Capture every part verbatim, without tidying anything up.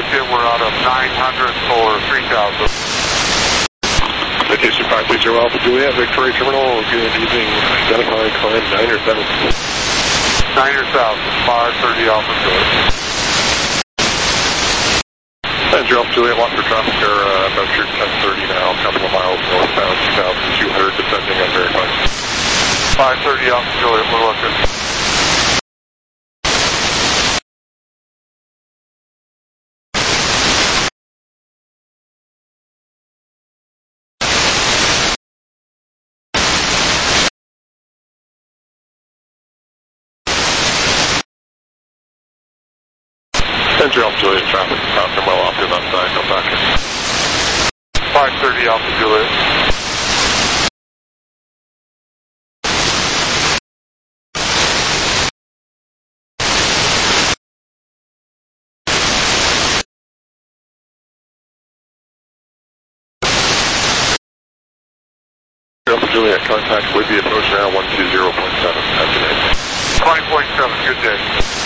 Connecticut, we're out of nine hundred for three thousand. Citation five three zero Alpha Juliet, Victoria Terminal, good evening, identifying climb nine or seven. nine or south, five thirty Alpha Juliet. Andrew Alpha Juliet, watch for traffic here, uh, about your ten thirty now, a couple of miles northbound, two thousand two hundred, descending on verified. five thirty Alpha Juliet, we're looking. Andrew Alpha Juliet, traffic, passing well off your left side, come back here. five thirty Alpha Juliet. Alpha Juliet, contact would be approach now, one two zero point seven, have a good day. twenty point seven, good day.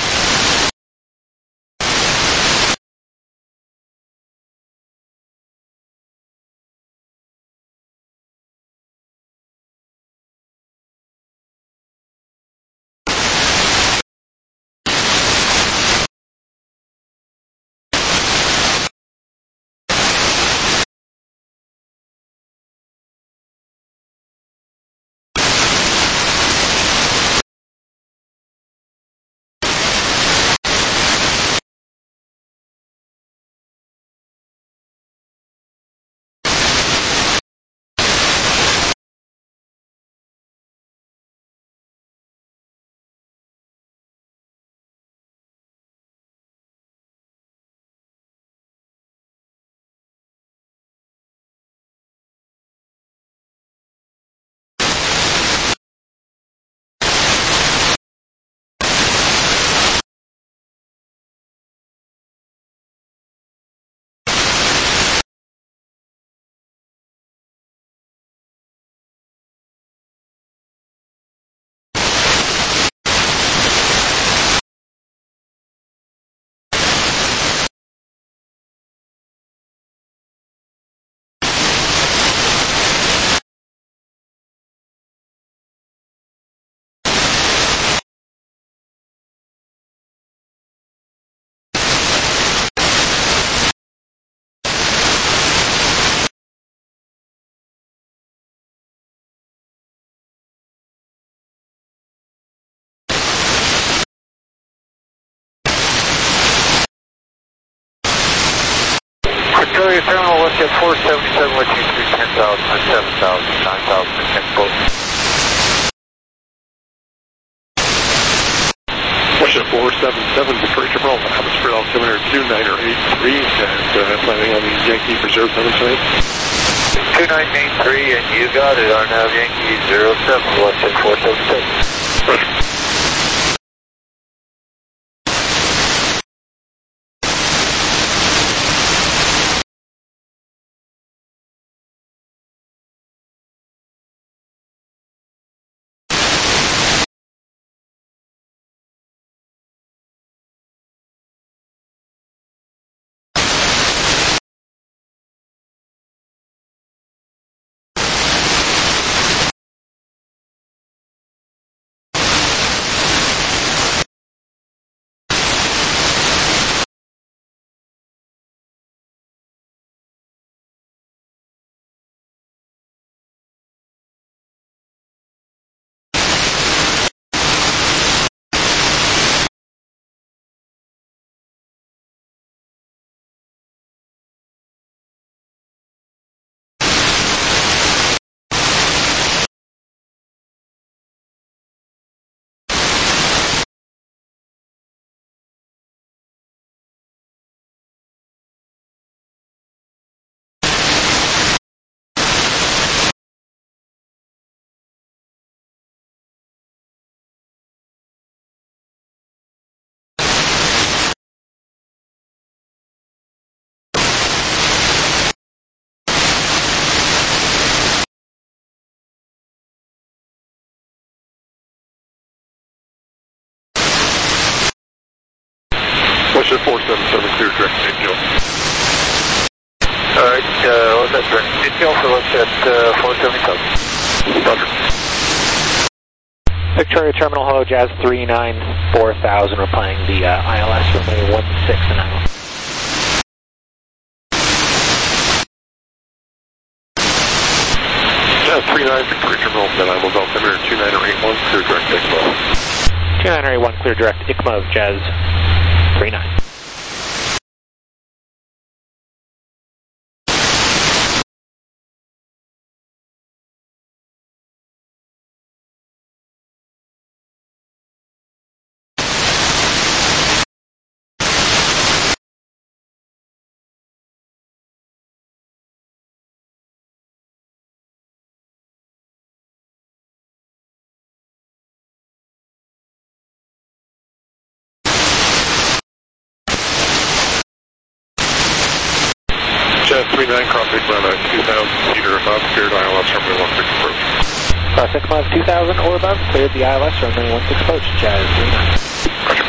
Victoria Terminal, let's get four seventy-seven, let's use three ten thousand, seven thousand, nine thousand, ten both. Russia four seven seven, Victoria Terminal, atmosphere altimeter two nine eight three, and uh, planning on the Yankee for zero seven tonight. two nine eight three, and you got it, R N A V Yankee zero seven, let's get four seven seven. Roger. Russia four seven seven, clear direct to Infield. Alright, uh, what's that direct? Infield for us at uh, four seventy-seven. Roger. Victoria Terminal, hello, Jazz three nine four thousand. We're playing the uh, I L S runway one six and I L. Jazz three nine, Victoria Terminal, then I will go altimeter two nine eight one, clear direct to ICMO. two nine eight one, clear direct, I C M O, Jazz three nine. Jazz three nine, crossing ground at two thousand feet or above, cleared I L S runway one six approach. Cross I C M O two thousand or above, cleared the I L S runway one six approach, Jazz three nine. Roger.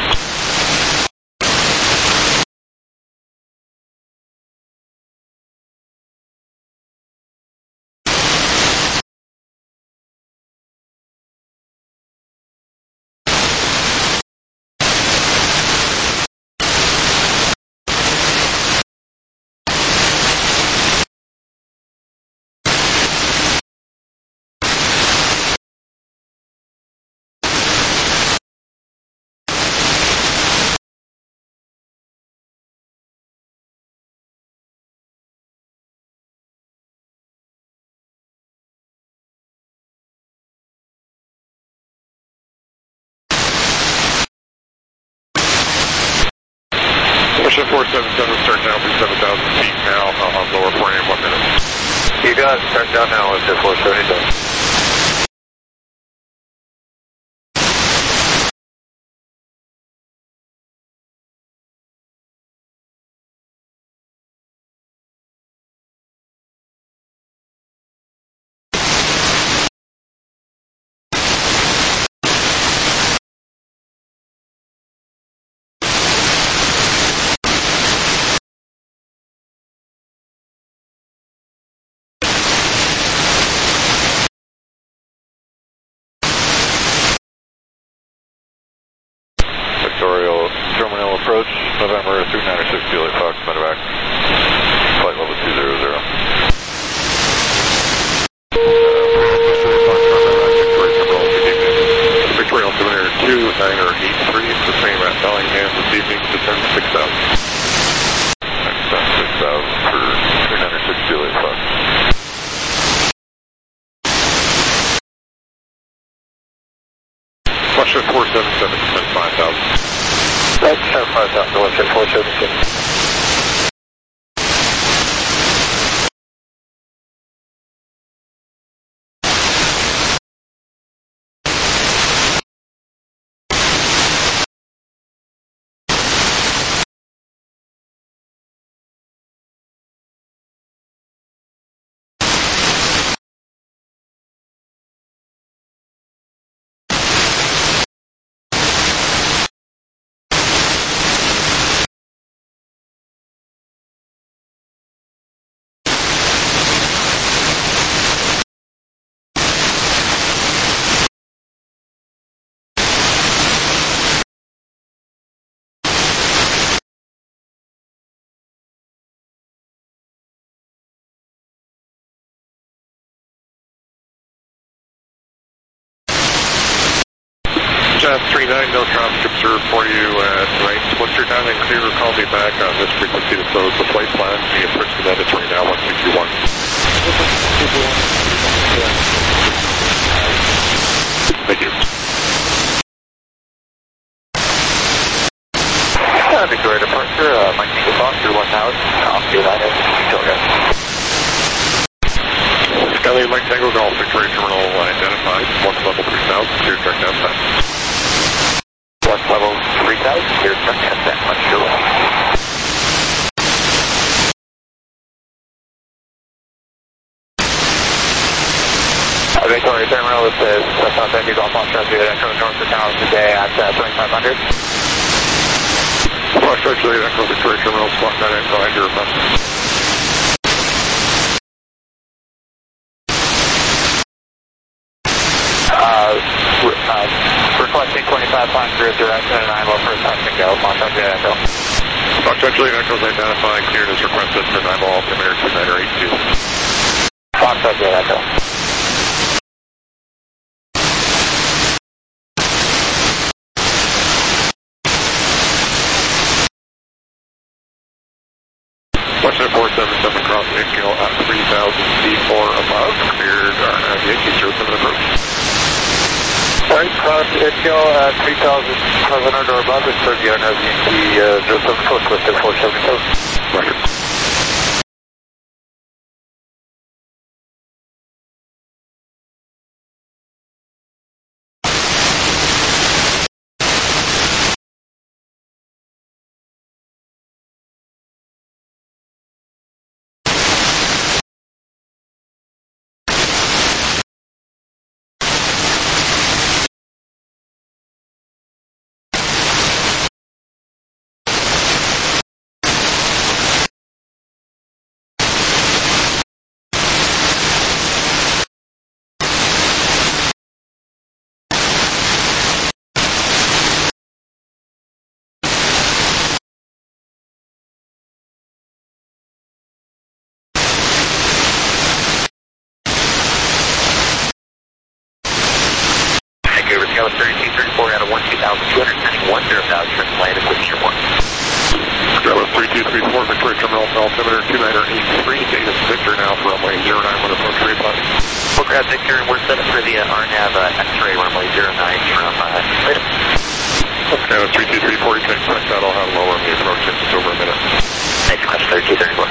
Russia four seven seven, start down from seven thousand feet now, uh, on lower frame, one minute. You got it, start down now at four seventy-seven. Victoria Terminal approach, November three nine six, Juliet Fox, medevac, flight level two zero zero. Victoria altimeter two nine eight three, the same at Bellingham this evening, descend six thousand. Descend six thousand for three nine six, Juliet Fox. Russia four seven seven, descend five thousand. That's five thousand, Russia four seven seven. Jazz three nine, no traffic observed for you at right. Once you're down and clear, call me back on this frequency to close the flight plan. The approach to that is right now, one two two one. Thank you. Uh, Victoria departure, uh, Mike Nicholas, through one thousand, off to United, Victoria. Skylane Mike Tango Golf, Victoria Terminal identified, one level three thousand, clear direct downside. One level three thousand, clear direct downside, much too long. Victoria Terminal, this is South Tango Golf, on transfer to North for Tower today at uh, twenty-five hundred. Foxtrot Juliet Echo Victoria Terminal, squawk nine eight, go ahead, your request. Uh, uh, requesting twenty-five hundred direction and I'm over touch and go. Foxtrot Juliet Echo. Foxtrot Juliet Echo is identifying, cleared as requested for nine ball, altimeter two nine eight two. Foxtrot Juliet Echo. Western four seven seven cross Inkill at three thousand feet or above, cleared R N A V Yankee zero seven approach. Sorry, cross Inkill at three thousand seven hundred or above, it's thirty R N A V Yankee zero seven approach, Western four seven seven. Roger. Scale thirty-two thirty-four out of one two thousand two hundred ninety-one, zero thousand, landed with Tier one. Scale three two three four, Victoria Terminal, altimeter two nine eight three, data Victor now for runway zero nine one approach reply. Forecast Victor, and we're set up for the uh, R NAV uh, X-ray runway zero nine from uh, later. Scale three two three four, you can expect that I'll have lower on the approach in just over a minute. Thanks, question thirty-two thirty-four.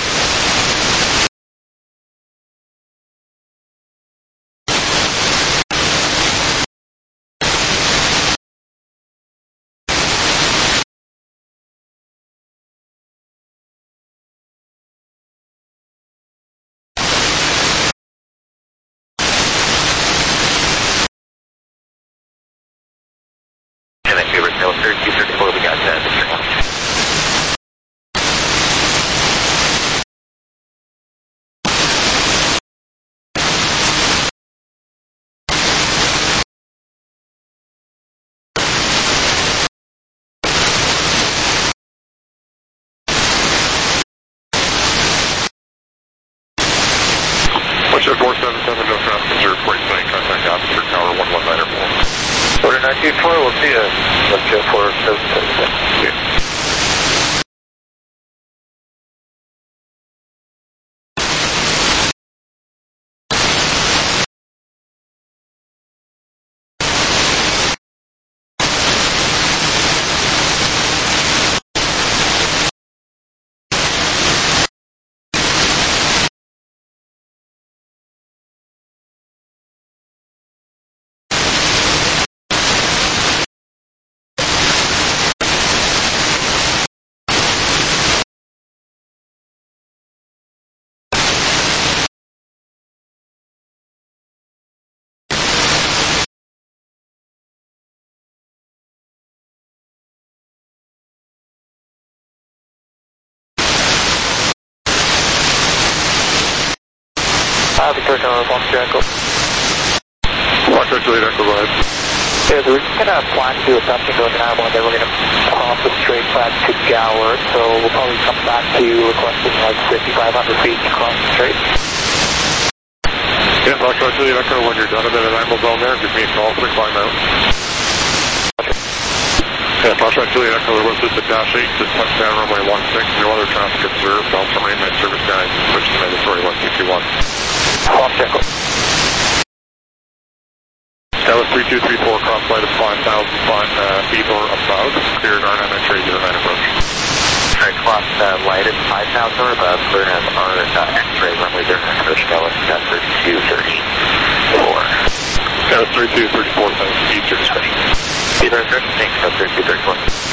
thirty-two thirty-four, we got that. Western four seven seven, no traffic observed, freight plane, contact officer, tower one one nine four. Order nine two four, we'll see you. Western four seven seven seven. Yeah. Uh, Victoria Terminal, Foxtrot Echo. Foxtrot Juliet Echo, go ahead. Yeah, so we're just going to plan to do a touch and go to Navajo, and then we're going to cross the straight back to Gower, so we'll probably come back to you requesting like fifty-five hundred feet across the straight. Yeah, Foxtrot Juliet Echo, when you're done in the animal zone there, give me a call, quick climb out. Yeah, Foxtrot Juliet Echo, there was just a dash eight, just touched down runway one six, no other traffic observed, Delta mainline service guide, switch to mandatory one two two one. Foxtrot Echo. That was three two three four, cross flight of five thousand uh, feet or above, cleared R N M X-ray zero nine approach. Alright, cross uh, light at five thousand or above, clear have our uh, X-ray runway zero nine approach, that was uh, thirty-two thirty-four. That was thirty-two thirty-four, thanks, Eastern Space. Eastern Space, thanks, thirty-two thirty-four.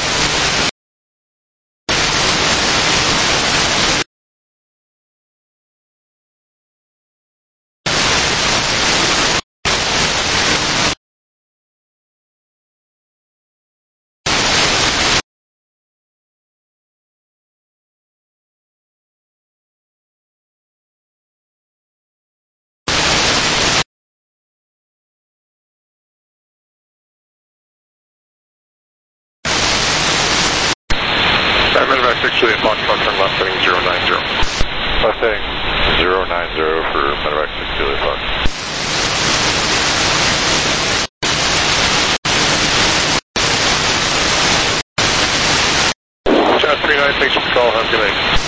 left heading zero nine zero for Medevac six Juliet Fox. Jazz three nine, thanks for the call, have a good night.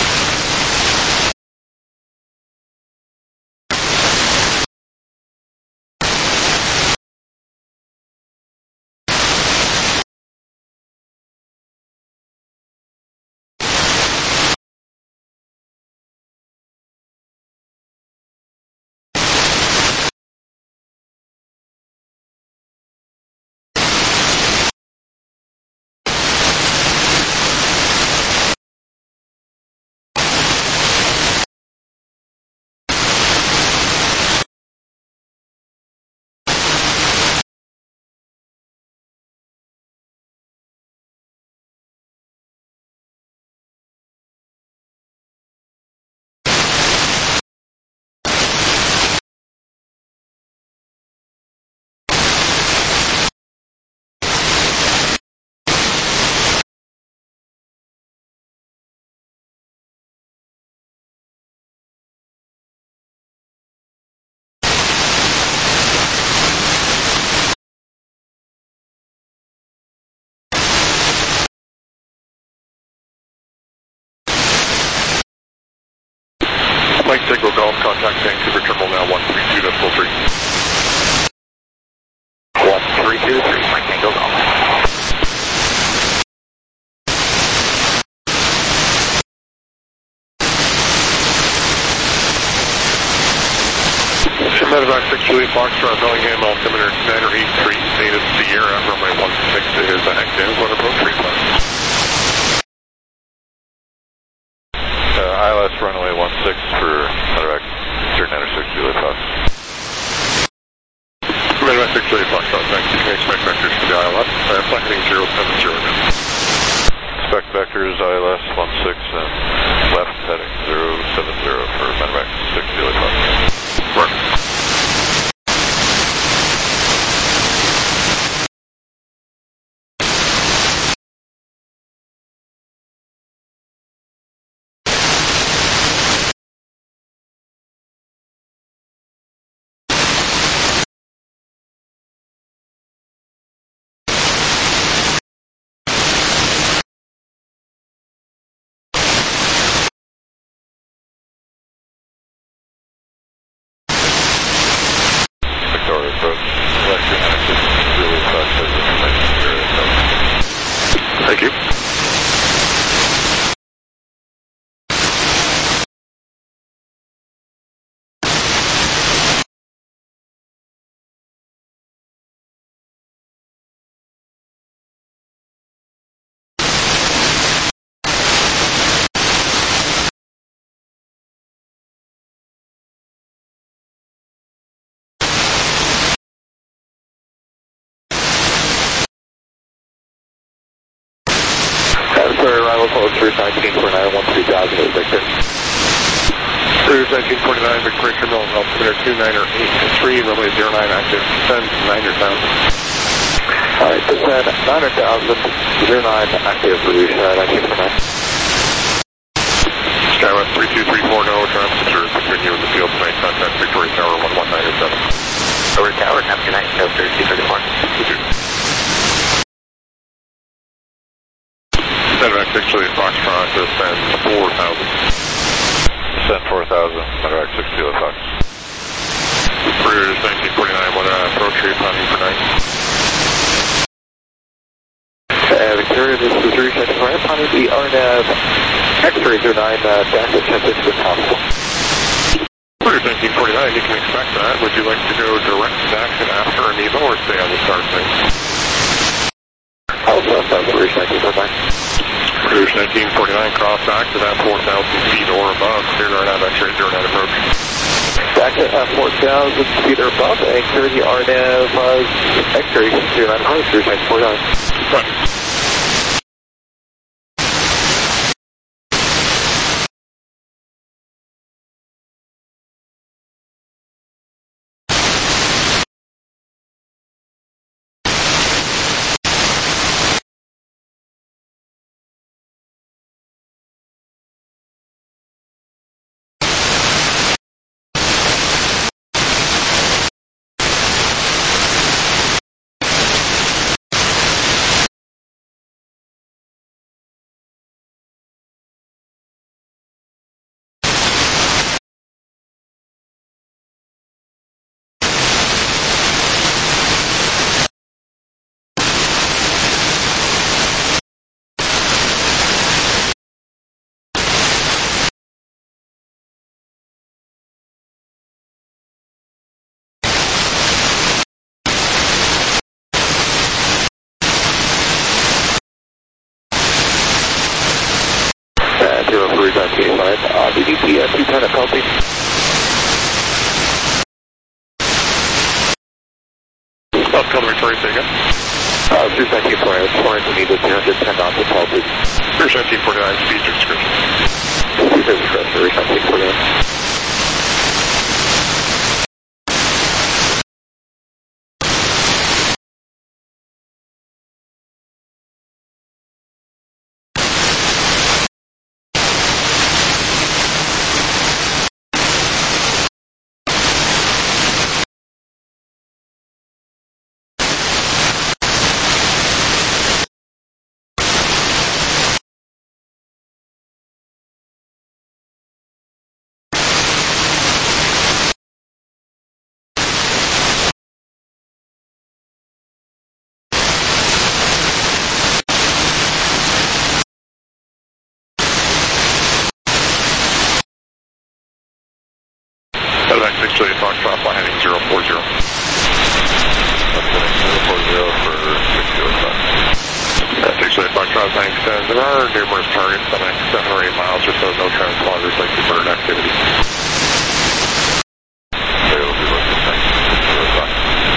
Mike Tango Golf, contact Vancouver Terminal now one three two decimal three. one three two three, Mike Tango Golf. Medevac six Juliet Foxtrot, Bellingham, altimeter nine eight three, native Sierra, runway one six is active, one approach reflex. Uh, I L S runway one six for Medevac nine six Juliet Fox. Medevac six Juliet Foxtrot, thanks. You can expect vectors for the I L S, uh, flight heading zero seven zero now. Expect vectors I L S one six and left heading zero seven zero for Medevac six Juliet Fox. Work. Thank you. Sorry, arrival code Sirius nineteen forty-nine, one two thousand, Victor. Sirius nineteen forty-nine, Victoria Terminal, altimeter two nine eight three, runway zero nine active, descend nine thousand. Alright, descend nine thousand, zero nine active, Sirius nineteen forty-nine. Skywest three two three four, no traffic observed between you and the field tonight, contact Victoria Tower one one nine seven. Over Tower, have a good night, no thirty-two thirty-four. You too. Medevac six Juliet Foxtrot, descend four thousand. Descend four thousand, Medevac six Juliet Fox. Sirius nineteen forty-nine, what uh, approach are you planning for night? Uh, Victoria, this is Sirius nineteen forty-nine, planning the R N A V X-ray zero nine, uh, dash at ten fifty if possible. Sirius nineteen forty-nine, you can expect that. Would you like to go direct to action after an Evo or stay on the start thing? I'll start on Sirius nineteen forty-nine. Sirius nineteen forty-nine, cross back to that four thousand feet or above, clear to R N A V X-ray zero nine approach. Back at uh, four thousand feet or above, and clear the R N A V uh, X-ray zero nine approach, Sirius nineteen forty-nine. Right. T five, uh, D D P, uh, two ten at Pelty. Upcoming Victoria, say again. Uh, two seventeen four, it's pouring to me to two ten knots at Pelty. three seventeen forty-nine, speed description. Speed description, three seventeen forty-nine. six Juliet Foxtrot, fly heading zero four zero. That's heading zero four zero for six Juliet Fox. six Juliet Foxtrot, thanks. Uh, there are numerous targets the next seven or eight miles or so, no transponders like the bird activity. They will be looking, thanks. six Juliet Fox.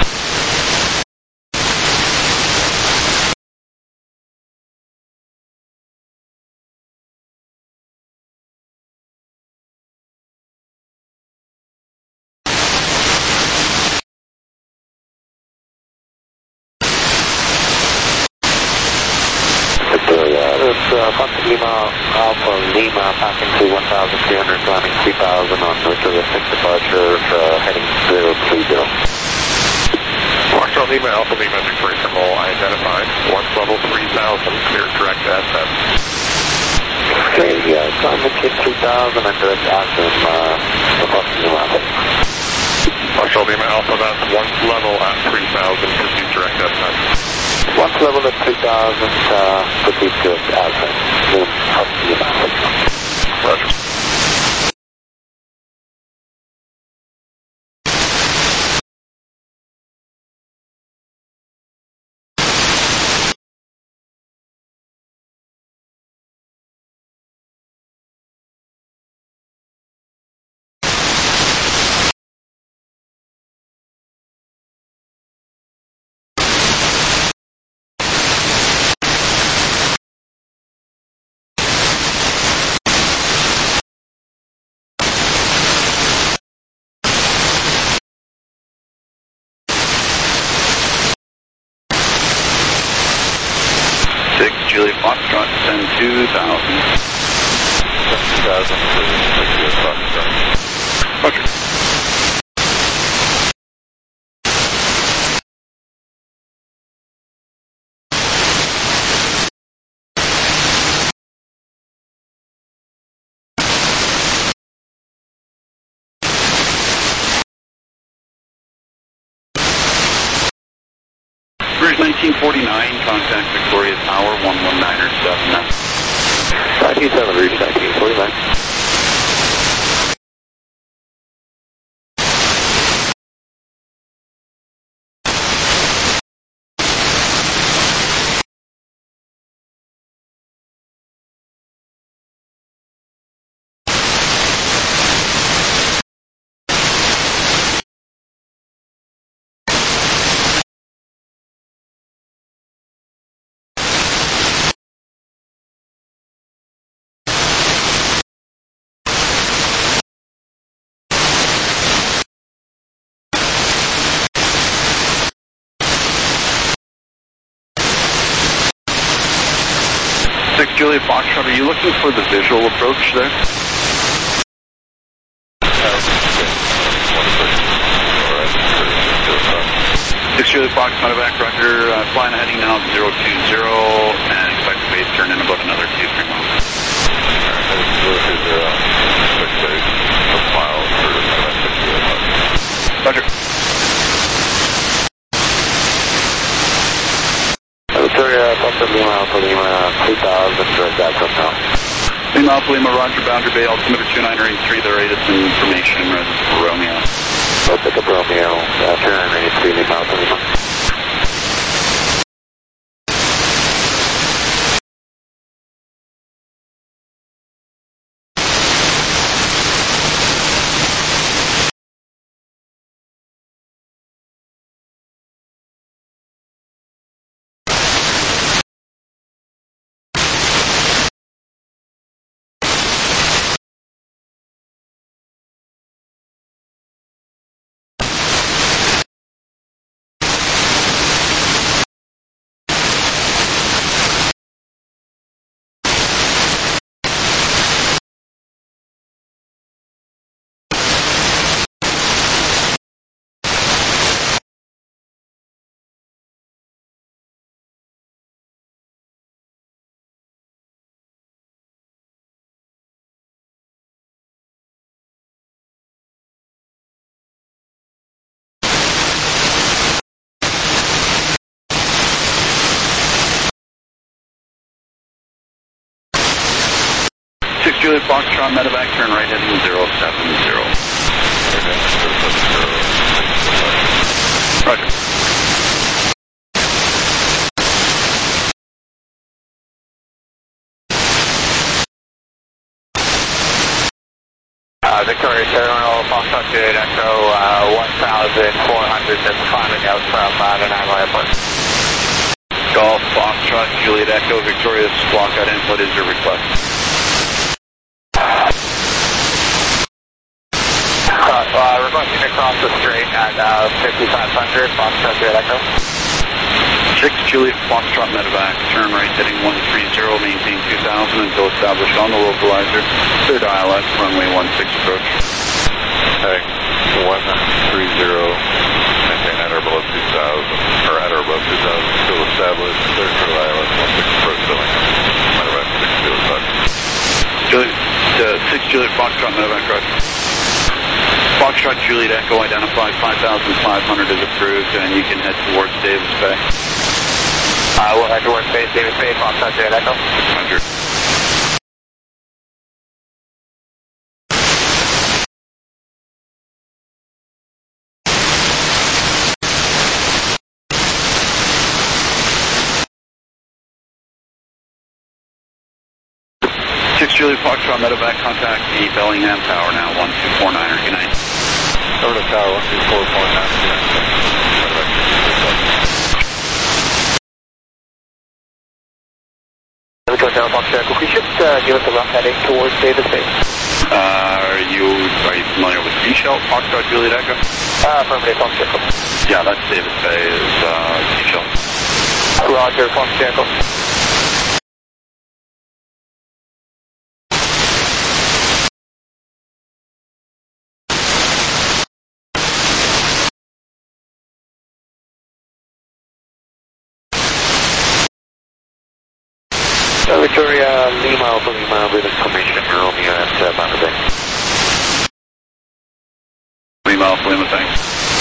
It's uh, Fox Lima Alpha Lima passing to one thousand three hundred, landing three thousand on Victoria six departure, uh, heading zero three zero. Foxtrot Lima Alpha Lima Victoria Terminal identified, once level three thousand, clear direct ascent. Okay, yeah, climb the kid three thousand and direct ascent, uh, the Fox Lima Alpha. Foxtrot Lima Alpha, that's once level at three thousand, proceed direct ascent. Once level at three thousand, uh, proceed direct ascent. Move Fox Lima Alpha. Roger. six Juliet Foxtrot, send two thousand. Send two thousand to six Juliet Foxtrot. Roger. Bridge nineteen forty-nine, contact Victoria Tower, one one nine seven. nineteen seven, reach nineteen forty-nine. six Juliet Foxtrot, are you looking for the visual approach there? six Juliet Fox, medevac, roger, uh, flying heading now zero two zero, and expect the base turn in about another two, three miles. zero two zero, expect base, a mile for six Juliet Fox. Roger. Victoria, Fox Lima Alpha Lima, two thousand, direct ascent now. Lima Alpha Lima, roger, boundary bay, altimeter two nine eight three, the latest information, res Romeo. I'll pick up Romeo, uh, two nine eight three, Lima Alpha Lima. Juliet Foxtrot, medevac, turn right heading zero seven zero. Roger. Uh, Victoria Terminal, Foxtrot Juliet Echo, uh, one thousand four hundred, that's climbing out from uh, Nanaimo Airport. Golf, Foxtrot, Juliet Echo, Victoria's block out in. What is your request? Cross, uh, requesting to cross the strait at uh, fifty-five hundred, Foxtrot Juliet Echo. six Juliet Foxtrot medevac, turn right heading one three zero, maintain two thousand until established on the localizer. Third I L S, runway one six approach. Heading one three zero, maintain at or below two thousand, or at or above two thousand, still established. Third for I L S, one six approach, filling in. Medevac, six Juliet Fox. Juliet, uh, six Juliet Foxtrot medevac, roger. Foxtrot Juliet Echo identified five thousand five hundred is approved, and you can head towards Davis Bay. Uh, we'll head towards base, Davis Bay, Foxtrot Juliet Echo. Roger. six Juliet Foxtrot medevac, contact the Bellingham Tower now, one two four nine, good night. Over to tower, one two four four nine, good night. Medevac, six Juliet Fox. Hotel Foxtrot, could you just uh, give us a rough heading towards Davis Bay? Uh, are you are you familiar with Seashell, Foxtrot Juliet Echo? Uh, affirmative, Foxtrot. Yeah, that's Davis Bay, is uh, Seashell. Roger, Foxtrot. Uh, Victoria, Lima, Alpha Lima, with information from Romeo at uh, Banner Bay. Lima, Alpha Lima, thanks.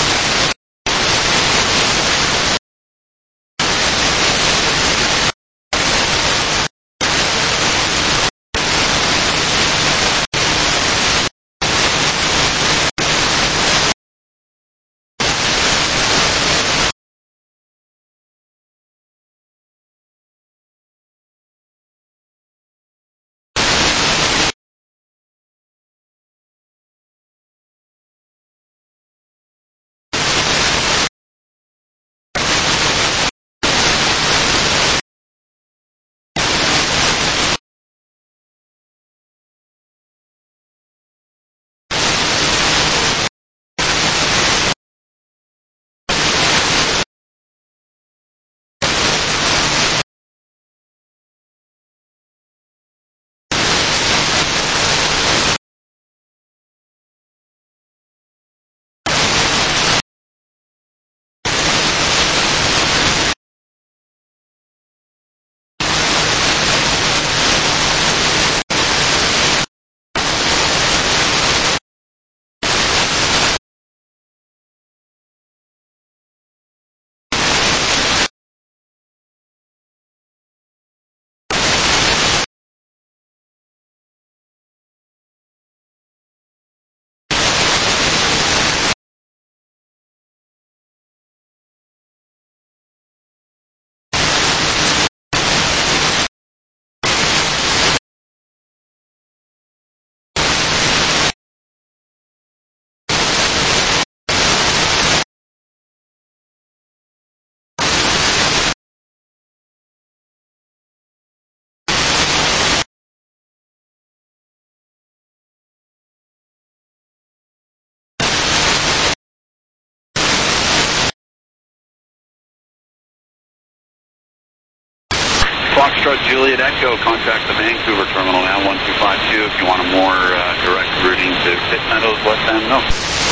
Foxtrot Juliet Echo, contact the Vancouver terminal now, one two five two, if you want a more uh, direct routing to Pitt Meadows, West End, no.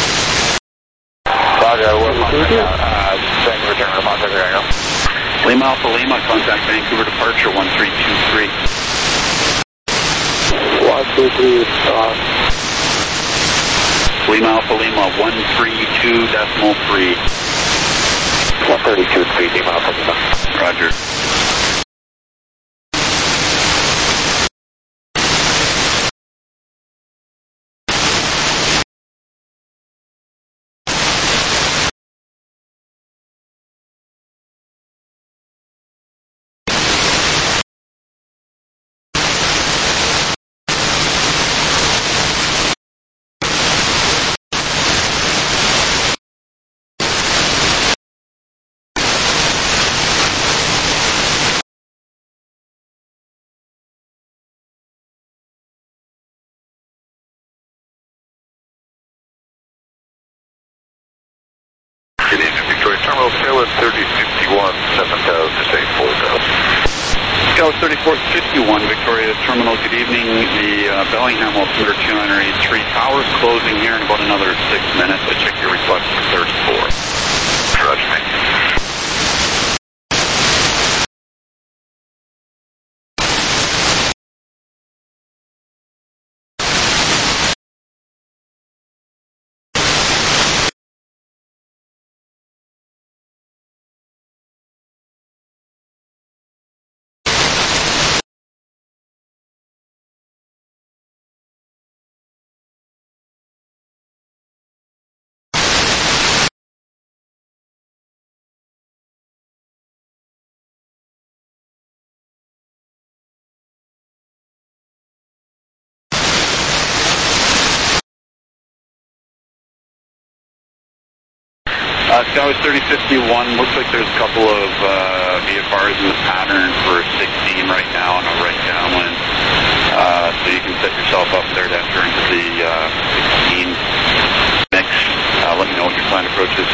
Roger, we're Foxtrot, uh, Vancouver terminal, Foxtrot Juliet Echo. Lima Alpha Lima, contact Vancouver departure, one three two three. one two three, uh, Lima Alpha Lima, one three two decimal three. one thirty-two, three, Lima Alpha Lima. Roger. Scout thirty fifty-one, seven thousand to say four thousand. Scout thirty-four fifty-one, Victoria Terminal, good evening. The uh, Bellingham altimeter two nine eight three tower's closing here in about another six minutes. I check your request for thirty-four. Roger, thank you. Uh, Scout thirty fifty-one, looks like there's a couple of uh, V F Rs in the pattern for sixteen right now on a right downwind. Uh, so you can set yourself up there to enter into the uh, sixteen mix. Uh, let me know what your planned approach is.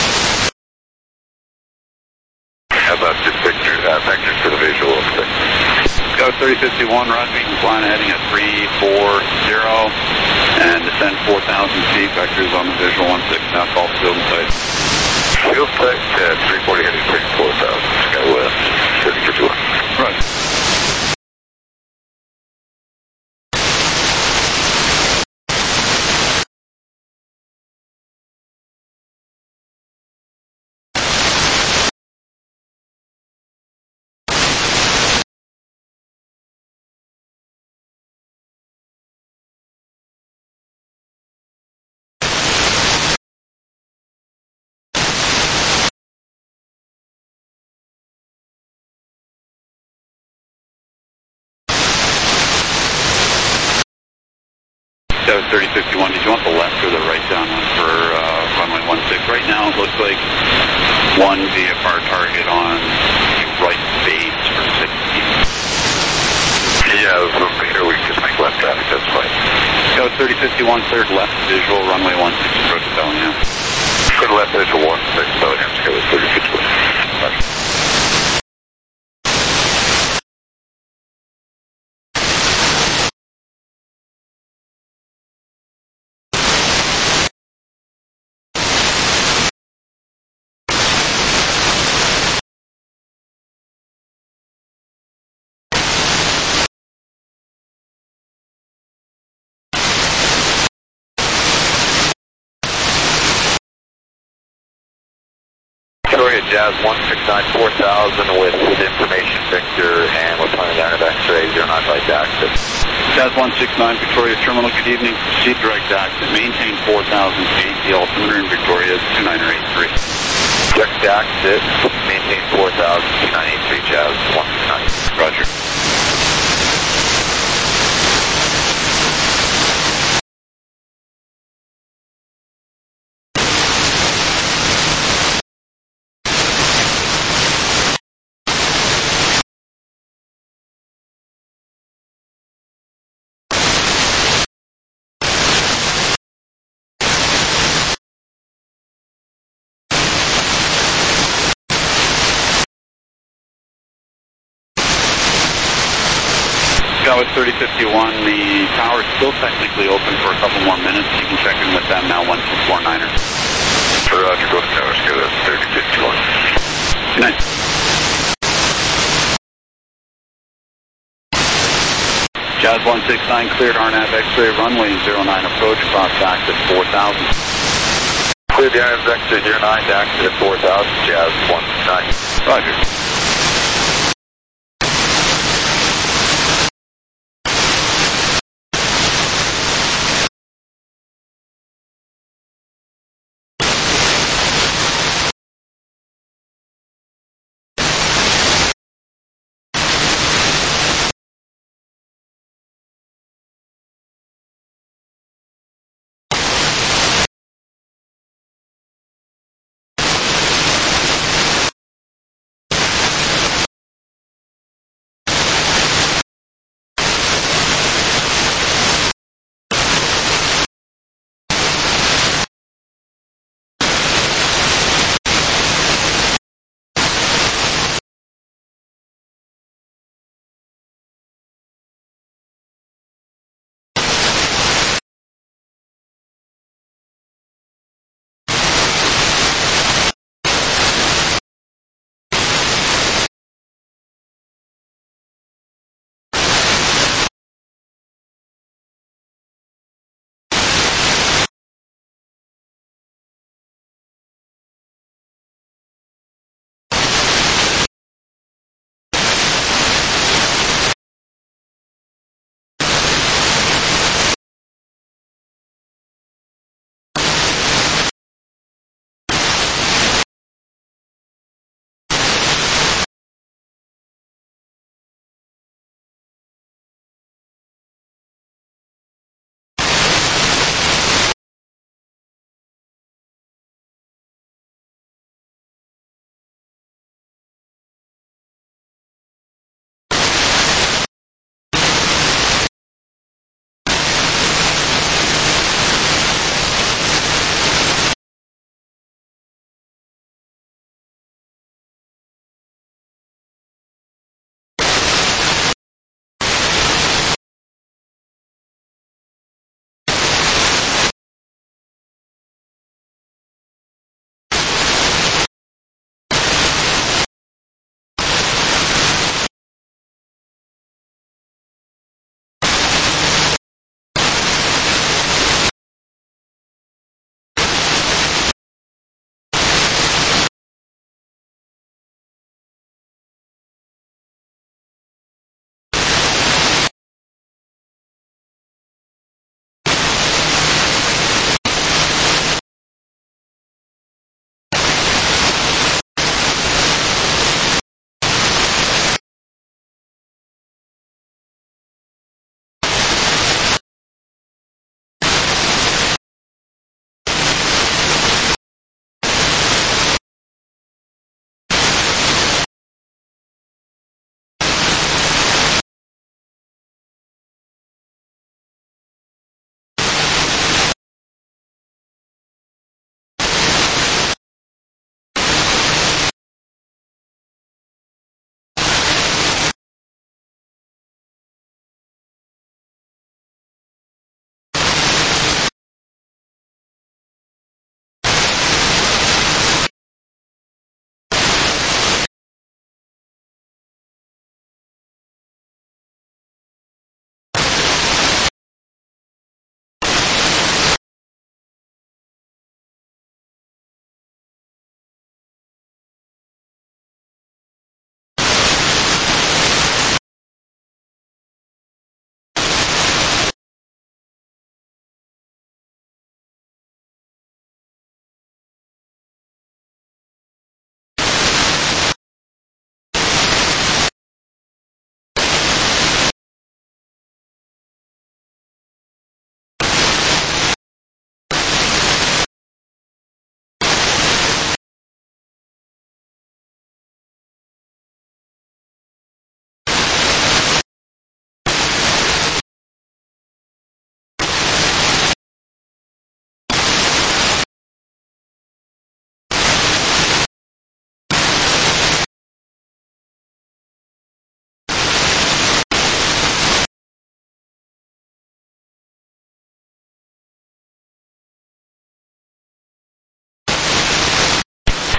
How about this Victor, uh, vectors for the visual? Scout thirty fifty-one, Roger, you can fly heading at three four zero and descend four thousand feet. Vectors on the visual one six, now call field and sight. Field sight at three forty heading three four thousand, Sky West, thirty fifty-one. Right. Scout thirty fifty-one, did you want the left or the right downwind for uh, runway one six? Right now it looks like one V F R target on the right base for sixty. Yeah, from here we can make left traffic, that's fine. Scout thirty fifty-one, cleared left visual, runway one six, approach to Bellingham. Cleared left visual one six, Bellingham, Sky West, thirty fifty-one. Roger. Victoria Jazz one six nine four thousand with, with information Victor, and we're planning down at X-ray zero nine flight to exit. Jazz one six nine, Victoria Terminal, good evening. Proceed direct exit, maintain four thousand feet. The altimeter in Victoria is two nine eight three. Direct exit, maintain four thousand, two nine eight three Jazz one six nine. Roger. Scout thirty fifty-one, the tower is still technically open for a couple more minutes. You can check in with them now, one two four niner. Roger, go to tower, Sky West, thirty fifty-one. Good night. Jazz one six nine, cleared R NAV X-ray runway zero nine approach, cross back at four thousand. Clear the R NAV X-ray zero nine to exit at four thousand, Jazz one six nine. Roger.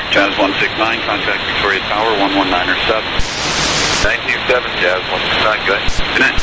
Jazz one six nine, contact Victoria Tower, one one nine seven. nine two seven, Jazz one six nine, good. Good night.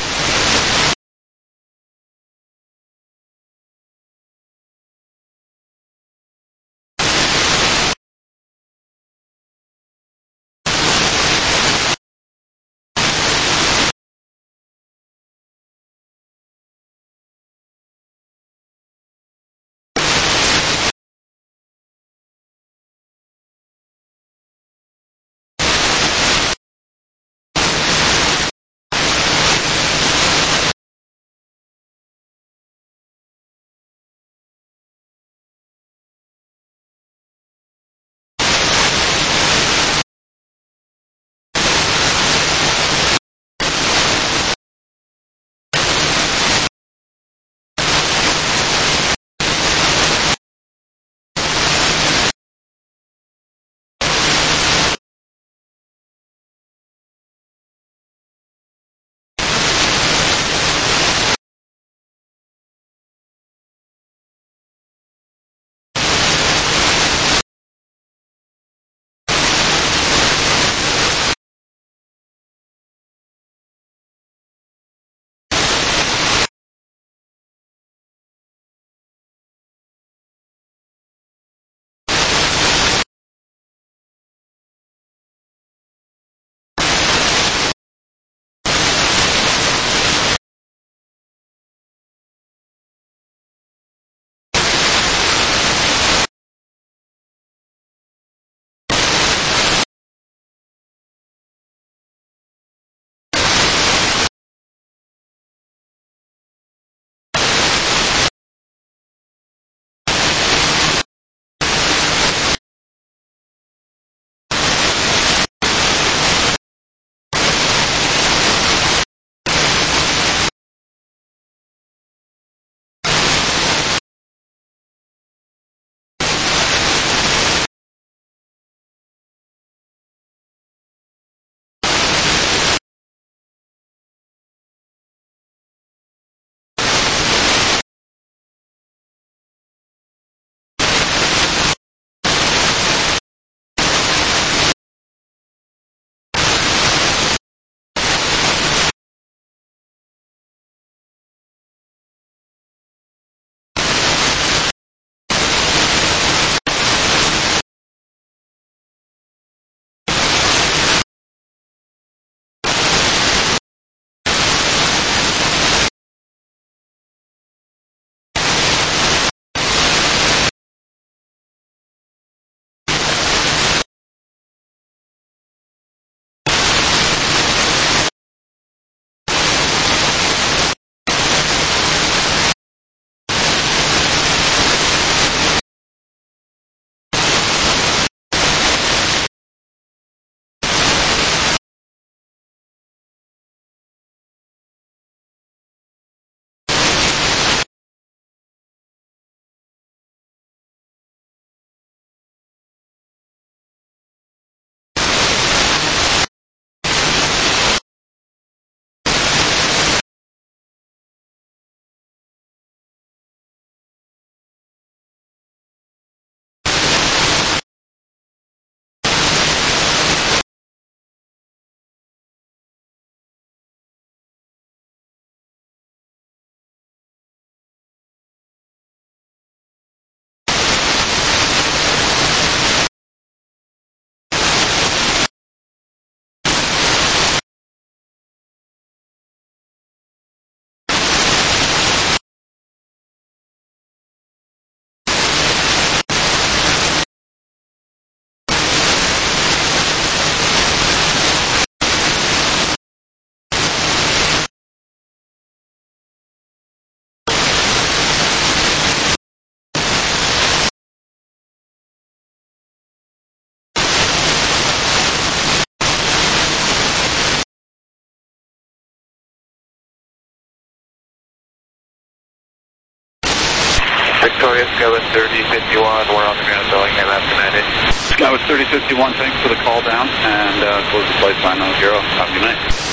Victoria, Skywest thirty fifty-one, we're on the ground building, M F commanded. Skywest thirty fifty-one, thanks for the call down, and uh, close the flight sign on zero. Have a good night.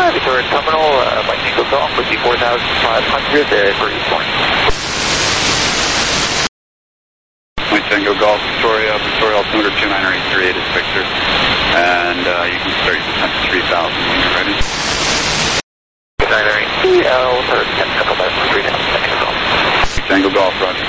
Uh, Victoria Terminal, uh, by Tango Golf would be four thousand five hundred uh, for East Point. Point Tango Golf, Victoria, Victoria altimeter two nine eight three eight is Victor. And uh, you can start your descent to three thousand when you're ready. two nine eight three, I'll start descent a couple minutes for three thousand, Tango Golf. Tango Golf, roger.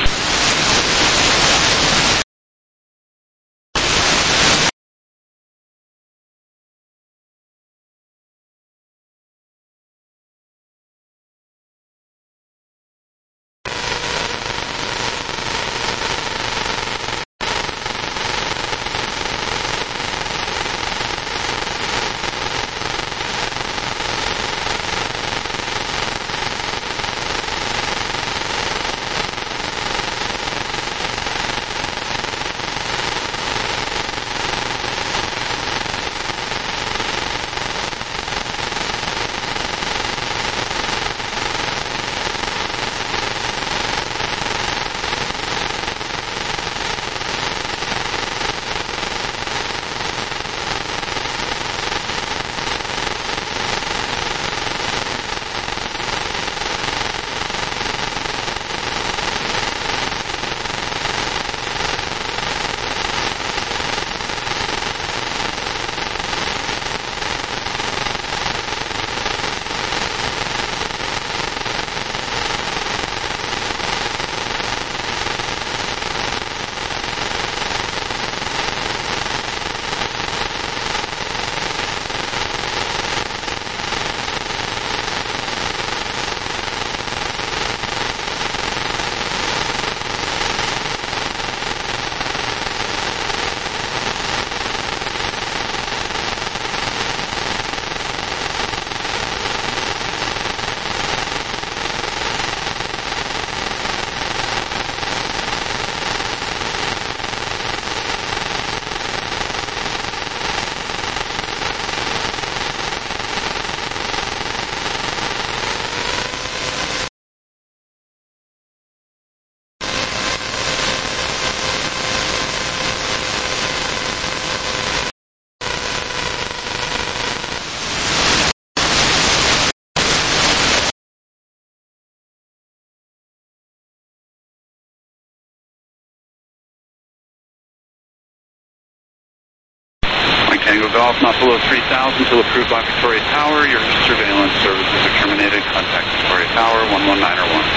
Tango Golf, not below three thousand until approved by Victoria Tower. Your surveillance services are terminated. Contact Victoria Tower, one one nine zero one.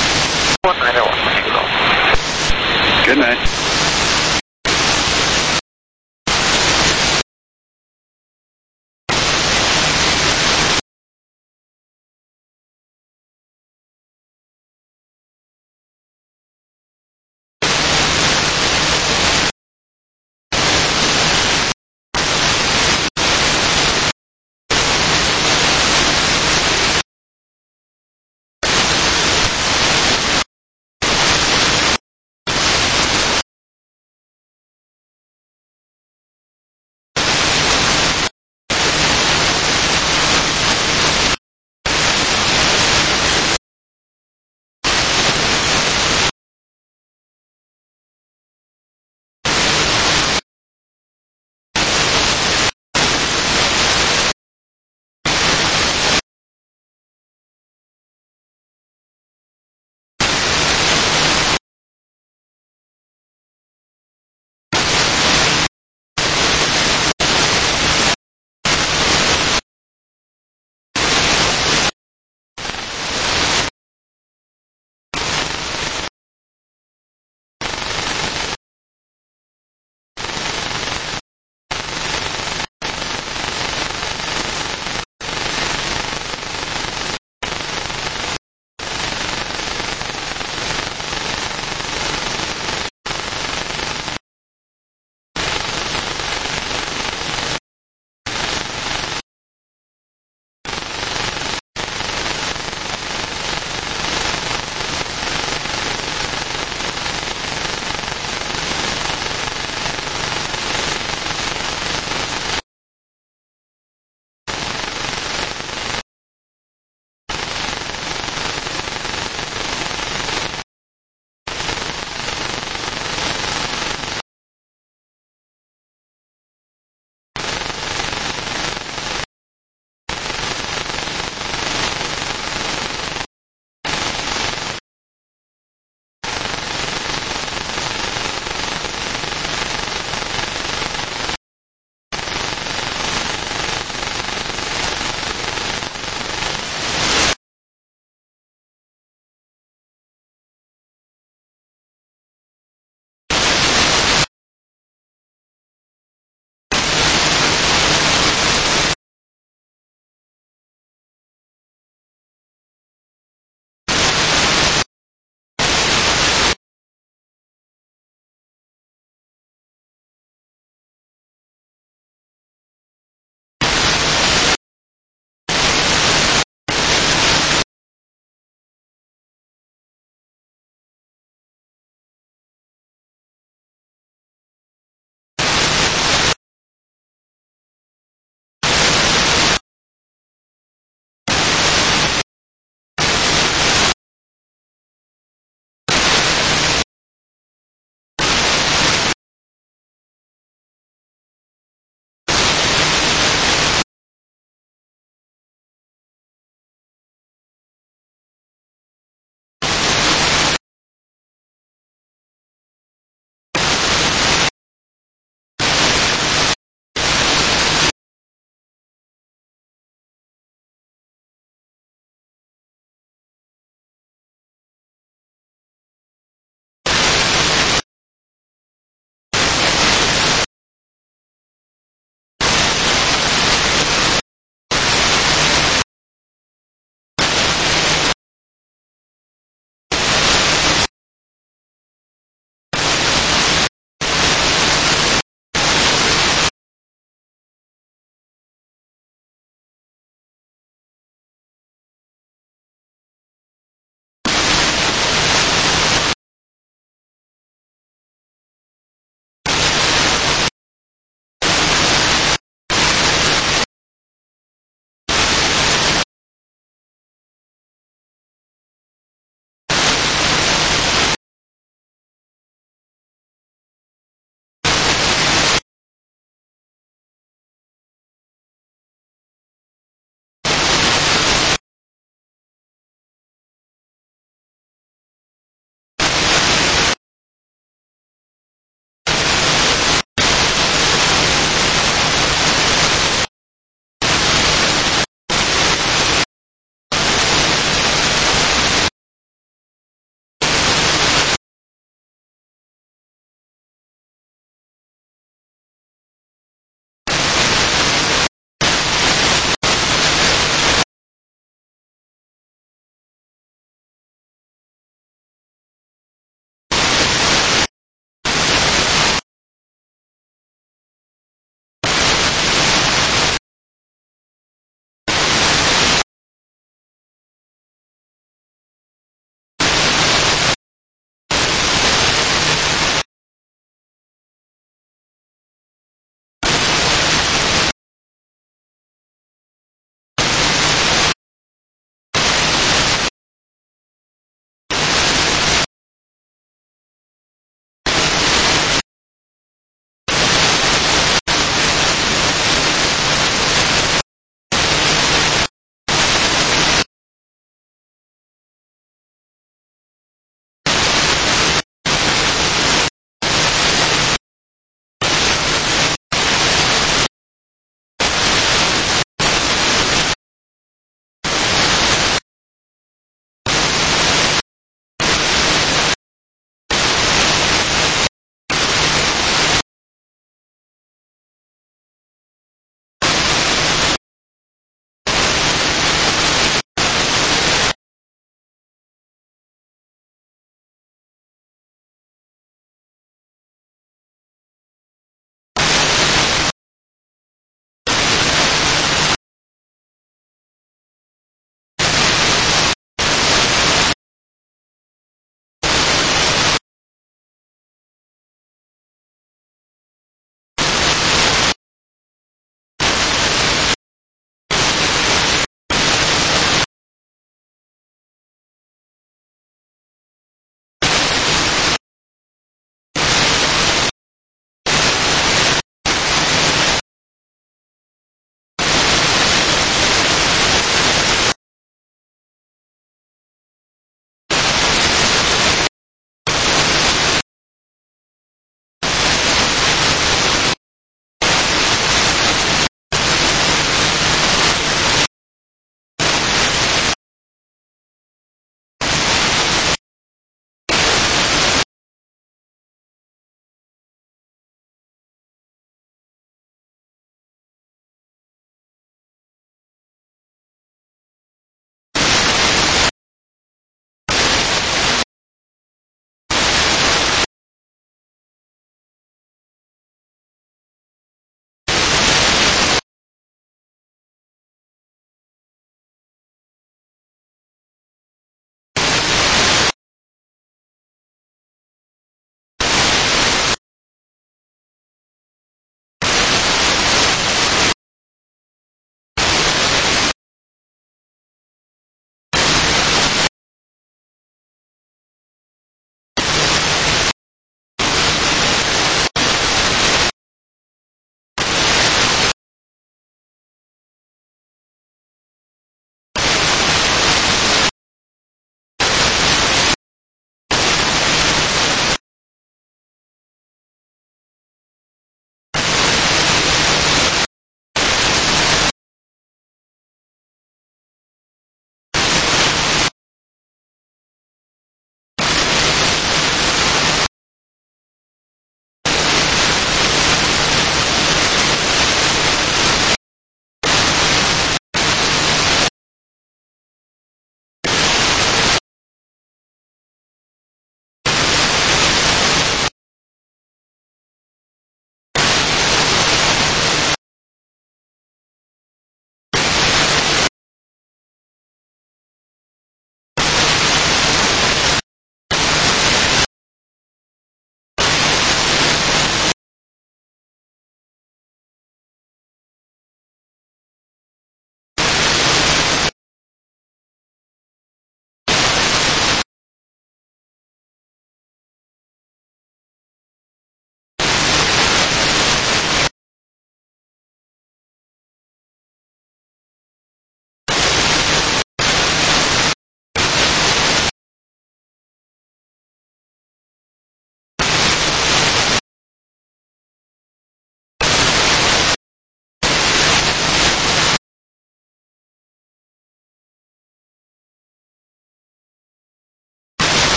one nine zero one, Tango Golf. Good night.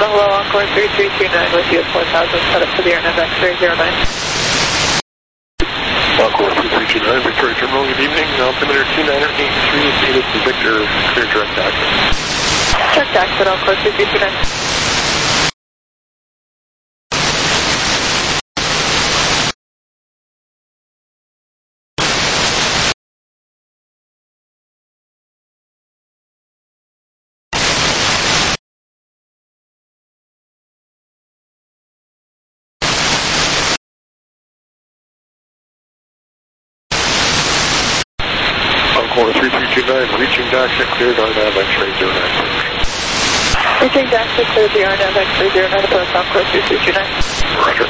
Florida, hello, Encore three three two nine with you at four thousand, set up for the AirNav X-ray zero nine. Encore three three two nine, Victoria Terminal, good evening. Altimeter two nine eight three, David to Victor, clear direct access. Direct access, Encore three three two nine. Encore three three two nine, reaching Daxa, cleared AirNav X-ray zero nine. Reaching Daxa, cleared the AirNav X-ray zero nine, approach Encore three three two nine. Roger.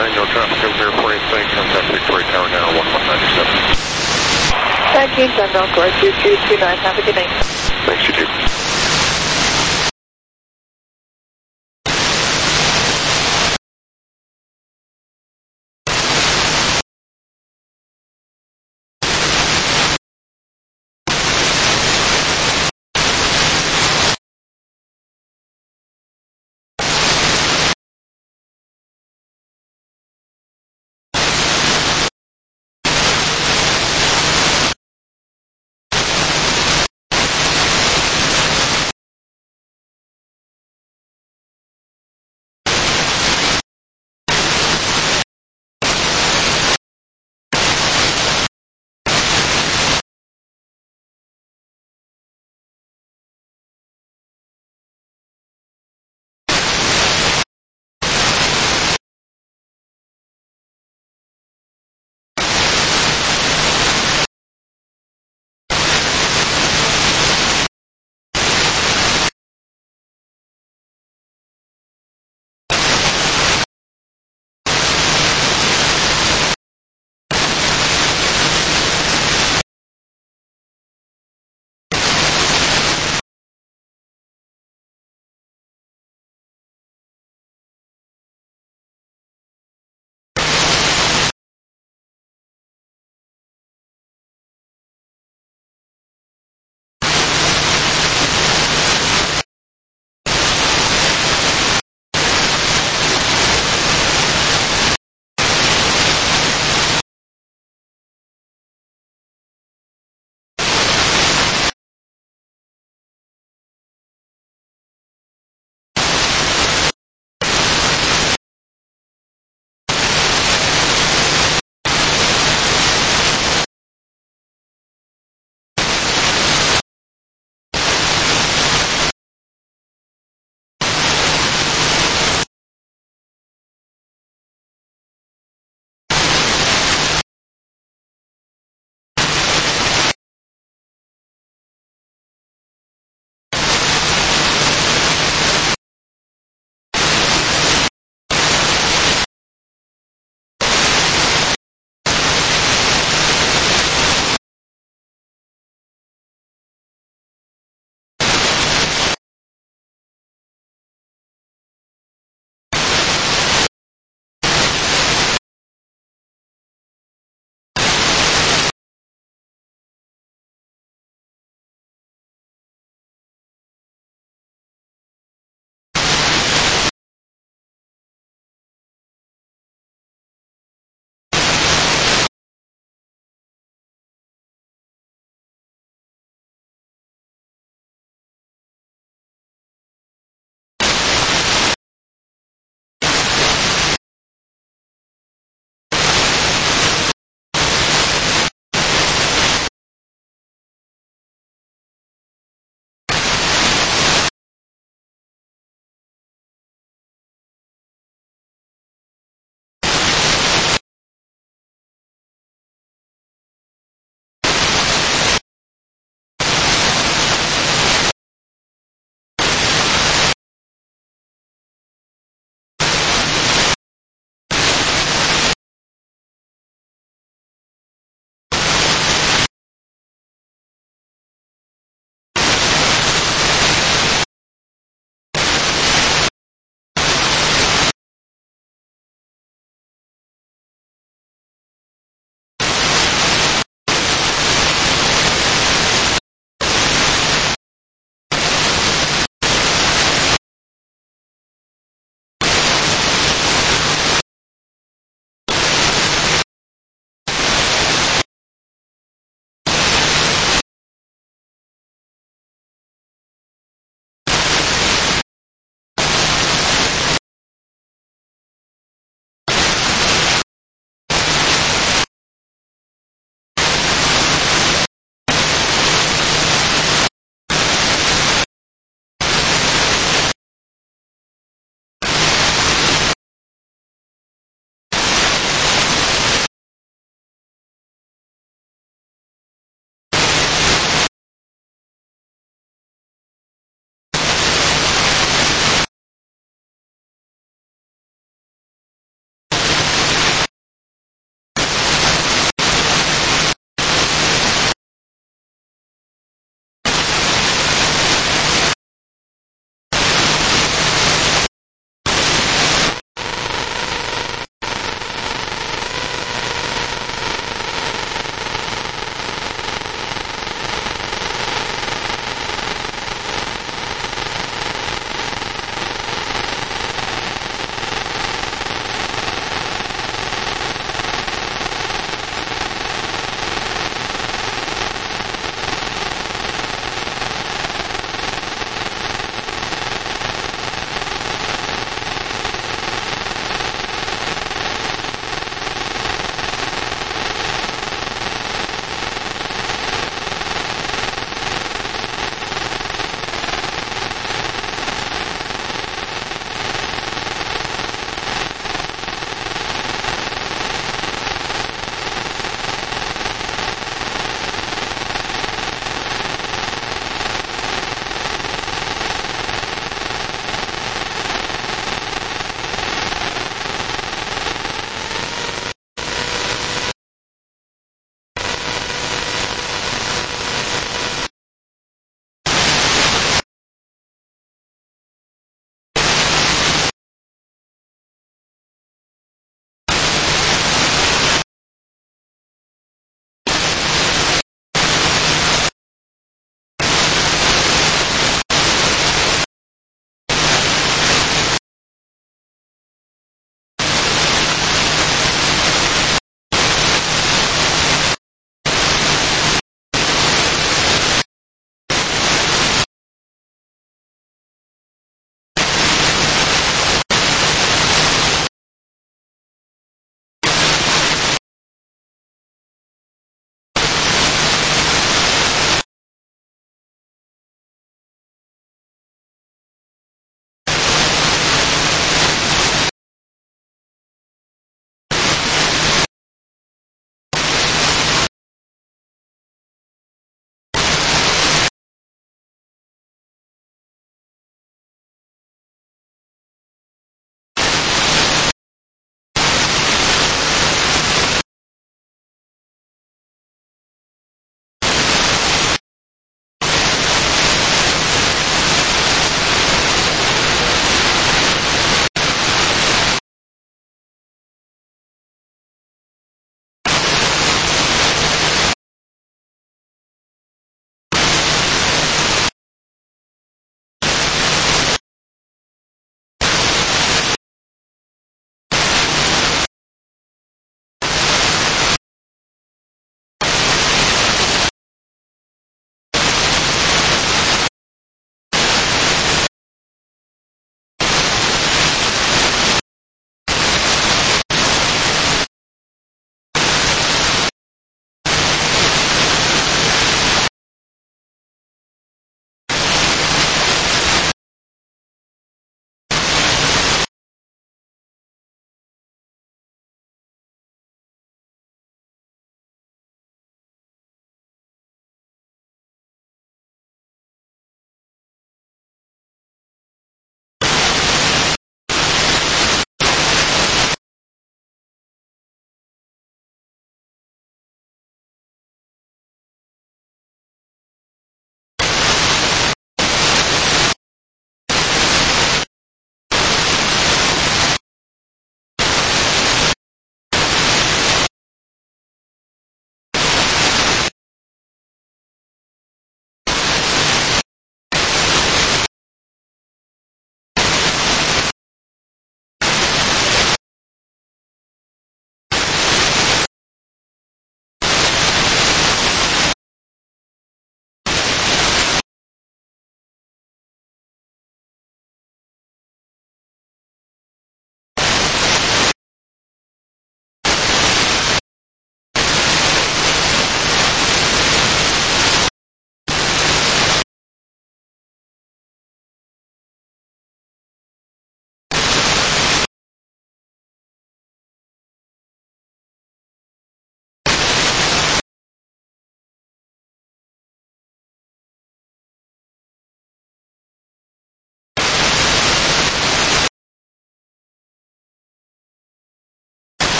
nine, no traffic over here for anything. Contact Victoria Tower now, one one nine seven. nineteen, ten, Victoria two two two nine, have a good night. Thanks, you too.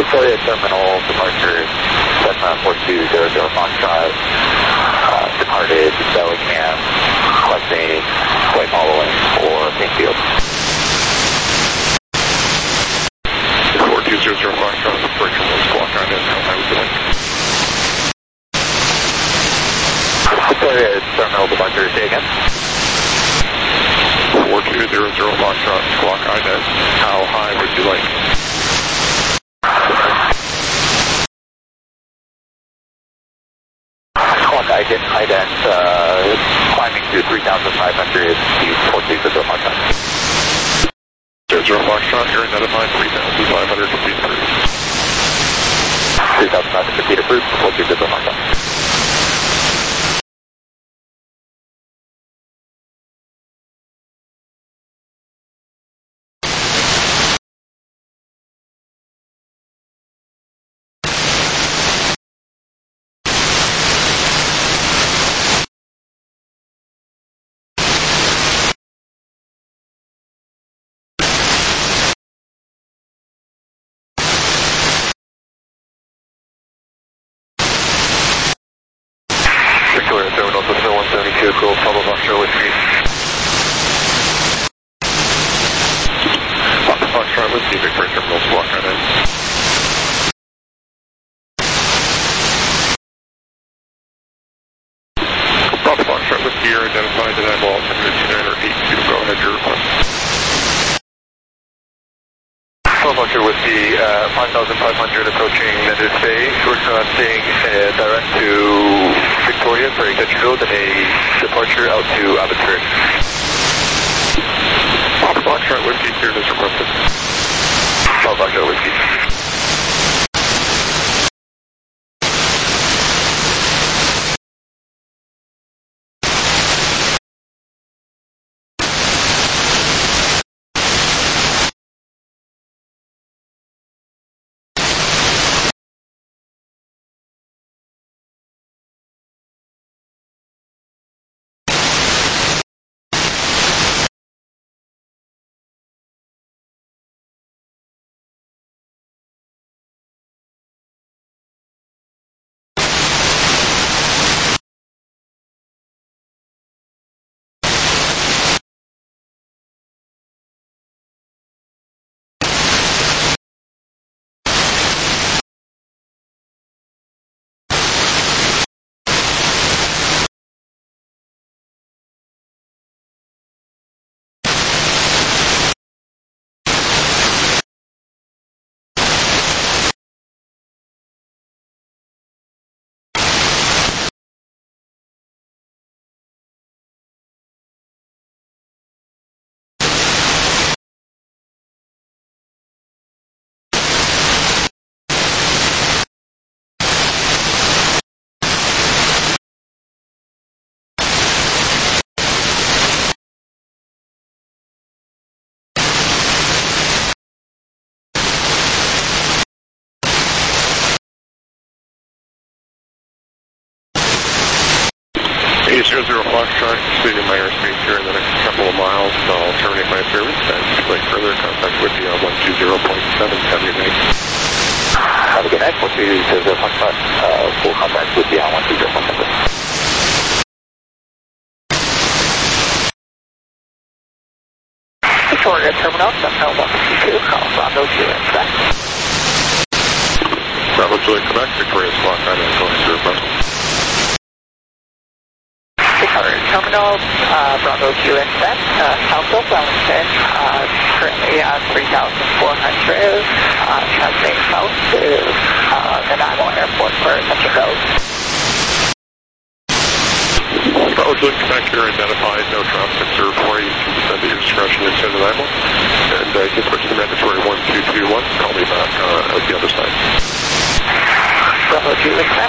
Victoria Terminal departure seven four two zero zero Foxtrot, uh, departed Bellingham, requesting flight following for Painfield. four two zero zero Foxtrot, departure from Squawk Island, how high would you like? Victoria Terminal departure, say again. four two zero zero Foxtrot, Squawk Island, how high would you like? Squawk Island, Island, uh, climbing to three thousand five hundred feet, four two zero zero Foxtrot. zero zero Foxtrot, you're identified, three thousand five hundred feet approved. three thousand five hundred feet approved, four two zero zero Foxtrot. Victoria Terminal, Cessna one seventy-two, Cool, Pablo Foxtrot Whiskey. Papa Foxtrot Whiskey, Victoria Terminal, Squawk Island. Papa Foxtrot Whiskey, you're identified and I'm all one nine eight two, go ahead, your request. Papa Foxtrot Whiskey, uh, five thousand five hundred approaching United States, we're connecting uh, direct to Victoria for a touch road and a departure out to Abbotsford. Papa Foxtrot Whiskey, cleared as requested. Papa Foxtrot Whiskey. eight zero zero Foxtrot, leaving my airspace here in the next couple of miles. I'll terminate my service and like further contact with you on one two zero point seven. Have a good night. Have a good night. one two zero zero Foxtrot, uh, full contact with you on one two zero point seven. Victoria Terminal, Sentinel one fifty-two, Bravo Juliet, Quebec. Bravo Juliet, Quebec, Victoria Squawk Island, go ahead to request. Victoria Terminal, uh, Bravo Juliet, Quebec, uh, south of Wellington, uh, currently at three thousand four hundred, uh, transiting south to, uh, Nanaimo Airport for touch and go. Bravo Juliet, Quebec, you're identified, no traffic observed for you, you can descend at your discretion into Nanaimo, and uh, you can switch to mandatory one two two one, call me back uh, at the other side. Bravo Juliet, Quebec.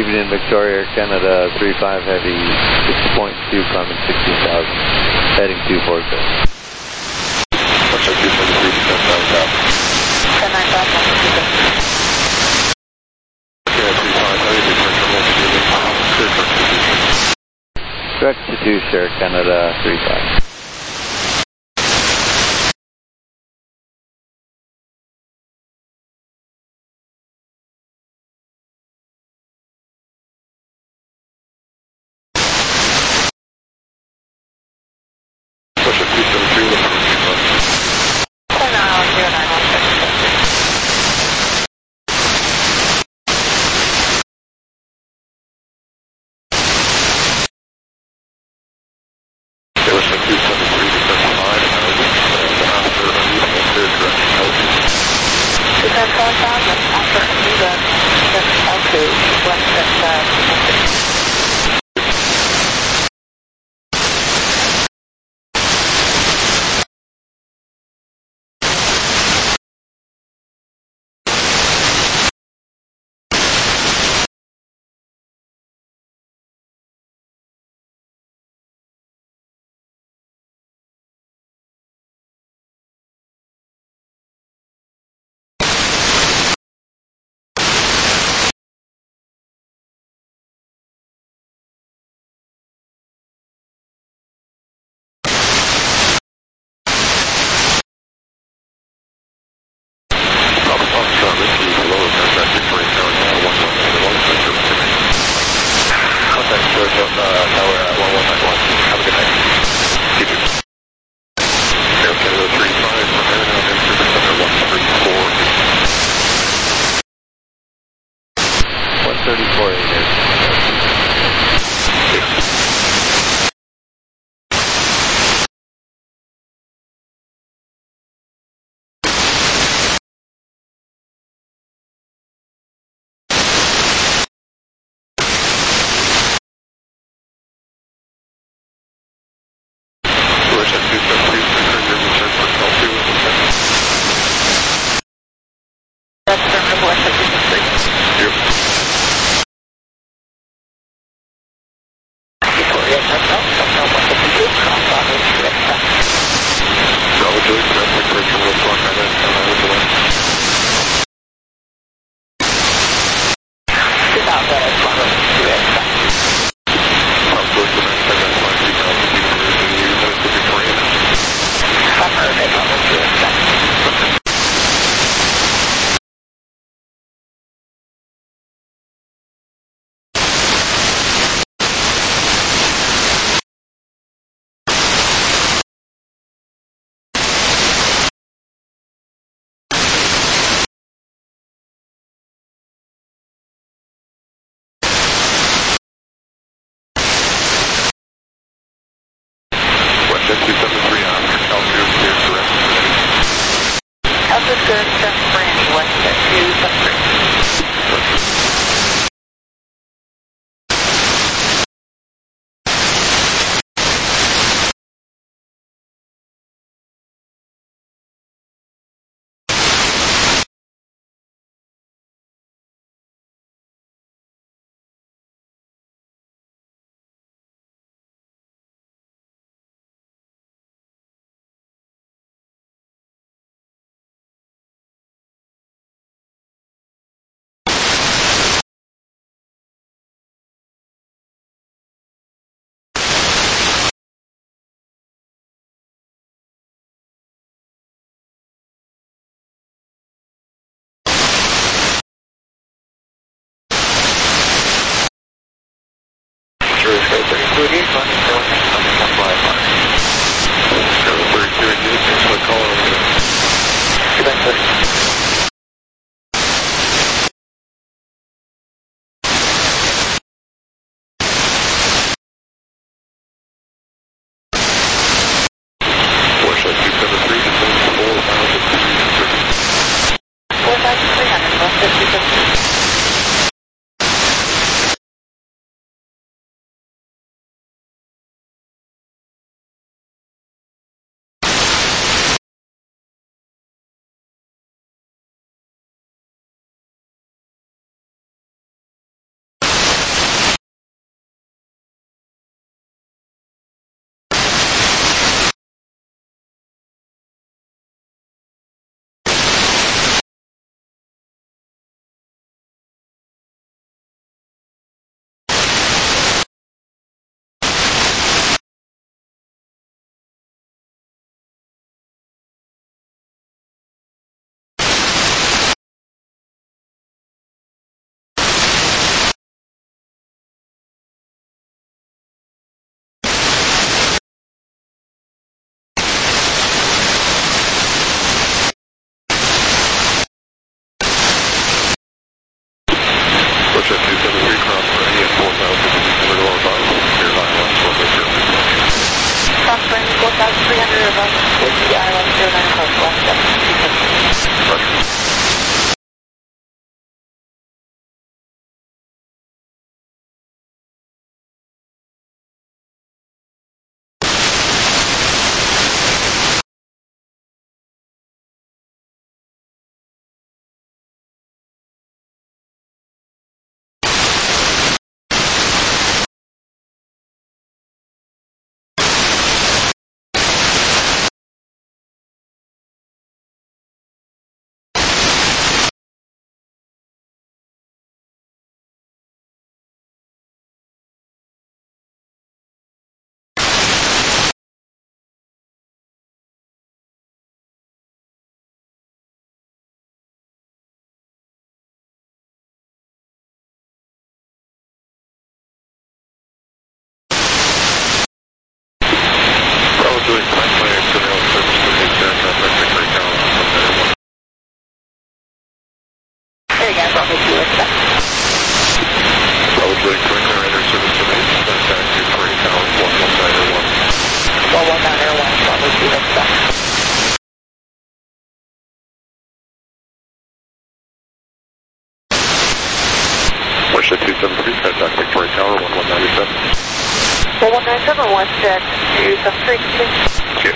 evening, Victoria, Canada, three five Heavy, six point two, climbing sixteen thousand, heading two four six. What's up, two seven three, ten nine thousand. ten nine thousand, one two six. Okay, three five Heavy, Victoria, clear truck to two sure. Truck to two sure, Canada, three five. What's up, two seven three, one hundred two five. ten nine zero nine one six. Okay, what's up, two seven three, descend five, and after uneven, clear direction L two. Descend five thousand, after uneven, descend L two, left at uh, thirty-four acres. that's terminal west at two six three. Victoria, that's out, terminal west at two six three, cross on H two X. Bravo Julie, domestic for terminal block nine nine seven nine with the left. two thousand, Bravo H two X. Bravo Julie, domestic nine five three thousand, you can use the unit to Victoria. Summer, Bravo two X. two seven three after altitude clear correct. Altitude clear, turn Brandy west at two seven three. Sure, it's got thirty-two again, fine, it's going to fly far. It's got thirty-two again, thanks for the call. Good night, sir. seven one six to seven three, please. Thank you.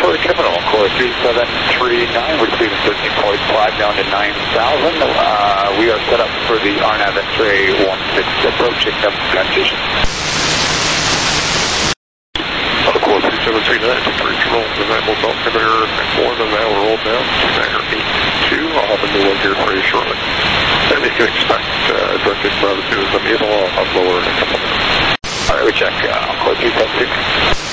Tower Terminal, core three seven three nine, we're speeding thirteen point five down to nine thousand. Uh, we are set up for the R NAV X-ray one six approaching up transition. Core three seven three nine, three control, the nine will talk to there, more than that, we're rolled down, Niner eight two, I'll have a new one here for you shortly. And you can expect uh, directed gravity is the middle, I'll have lower in a couple minutes. Alright, we check uh, core three seven three.